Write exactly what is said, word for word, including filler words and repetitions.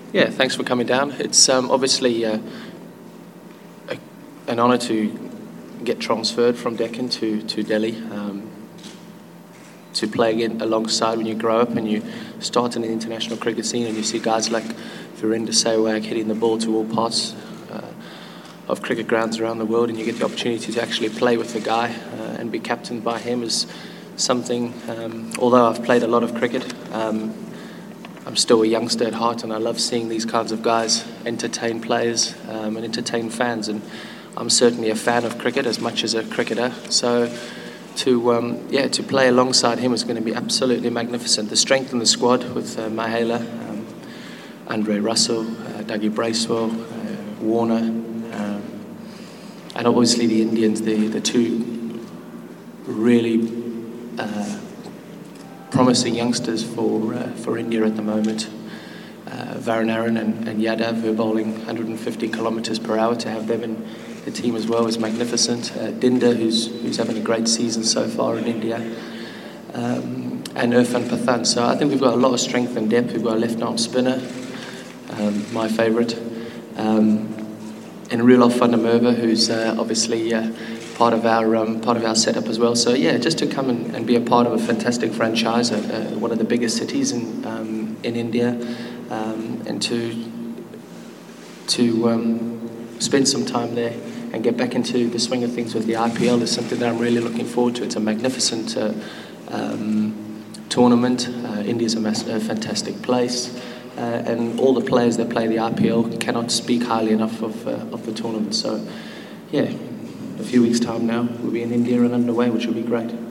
Yeah, thanks for coming down. It's um, obviously uh, a, an honour to get transferred from Deccan to, to Delhi, um, to play again alongside when you grow up and you start in the international cricket scene and you see guys like Virender Sehwag hitting the ball to all parts uh, of cricket grounds around the world, and you get the opportunity to actually play with the guy uh, and be captained by him is something, um, although I've played a lot of cricket, um, I'm still a youngster at heart, and I love seeing these kinds of guys entertain players um, and entertain fans. And I'm certainly a fan of cricket as much as a cricketer. So to um, yeah to play alongside him is going to be absolutely magnificent. The strength in the squad with uh, Mahela, um, Andre Russell, uh, Dougie Bracewell, uh, Warner, um, and obviously the Indians, the the two really Uh, promising youngsters for uh, for India at the moment. Uh, Varun Aaron and, and Yadav, who are bowling one hundred fifty kilometres per hour, to have them in the team as well is magnificent. Uh, Dinda, who's who's having a great season so far in India, um, and Irfan Pathan. So I think we've got a lot of strength and depth. We've got a left arm spinner, um, my favourite, um, and Roelof van der Merwe, who's uh, obviously Uh, part of our um, part of our setup as well. So yeah, just to come and, and be a part of a fantastic franchise, uh, uh, one of the biggest cities in um, in India, um, and to to um, spend some time there and get back into the swing of things with the I P L is something that I'm really looking forward to. It's a magnificent uh, um, tournament. Uh, India's a, mass- a fantastic place. Uh, and all the players that play the I P L cannot speak highly enough of uh, of the tournament. So, yeah, a few weeks' time now, we'll be in India and underway, which will be great.